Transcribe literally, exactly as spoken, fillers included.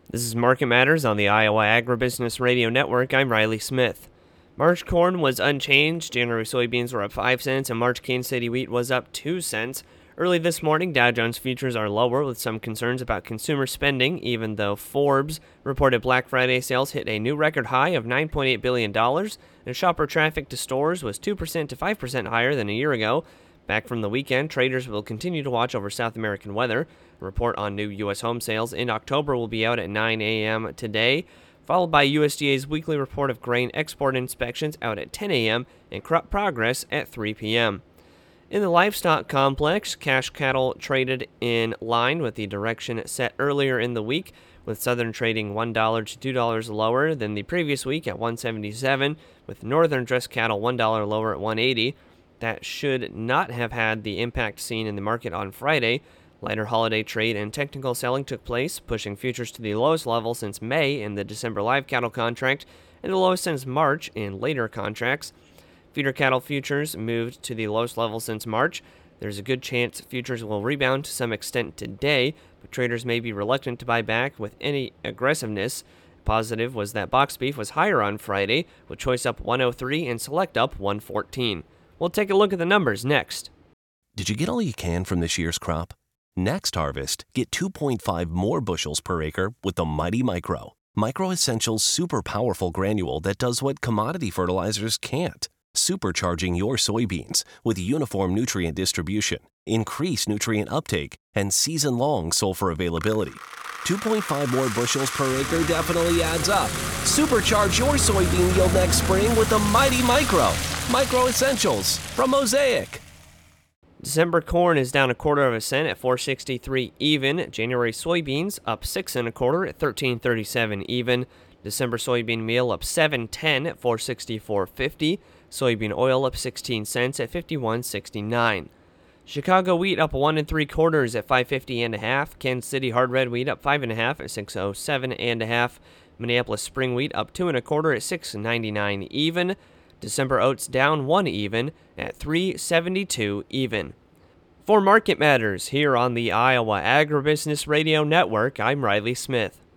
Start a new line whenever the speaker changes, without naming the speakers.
This is Market Matters on the Iowa Agribusiness Radio Network. I'm Riley Smith. March corn was unchanged. January soybeans were up five cents, and March Kansas City wheat was up two cents. Early this morning, Dow Jones futures are lower with some concerns about consumer spending, even though Forbes reported Black Friday sales hit a new record high of nine point eight billion dollars, and shopper traffic to stores was two percent to five percent higher than a year ago. Back from the weekend, traders will continue to watch over South American weather. A report on new U S home sales in October will be out at nine a.m. today, followed by U S D A's weekly report of grain export inspections out at ten a.m. and crop progress at three p.m. In the livestock complex, cash cattle traded in line with the direction set earlier in the week, with Southern trading one dollar to two dollars lower than the previous week at one seventy-seven, with Northern dressed cattle one dollar lower at one eighty. That should not have had the impact seen in the market on Friday. Lighter holiday trade and technical selling took place, pushing futures to the lowest level since May in the December live cattle contract and the lowest since March in later contracts. Feeder cattle futures moved to the lowest level since March. There's a good chance futures will rebound to some extent today, but traders may be reluctant to buy back with any aggressiveness. Positive was that box beef was higher on Friday, with choice up one oh three and select up one fourteen. We'll take a look at the numbers next.
Did you get all you can from this year's crop? Next harvest, get two point five more bushels per acre with the Mighty Micro. Micro Essentials super powerful granule that does what commodity fertilizers can't. Supercharging your soybeans with uniform nutrient distribution, increased nutrient uptake, and season-long sulfur availability. two point five more bushels per acre definitely adds up. Supercharge your soybean yield next spring with the Mighty Micro. Micro Essentials from Mosaic.
December corn is down a quarter of a cent at four sixty-three even. January soybeans up six and a quarter at thirteen thirty-seven even. December soybean meal up seven ten at four sixty-four fifty. Soybean oil up sixteen cents at fifty-one sixty-nine. Chicago wheat up one and three quarters at five fifty and a half. Kansas City hard red wheat up five and a half at six oh seven and a half. Minneapolis spring wheat up two and a quarter at six ninety-nine even. December oats down one even at three seventy-two even. For Market Matters here on the Iowa Agribusiness Radio Network, I'm Riley Smith.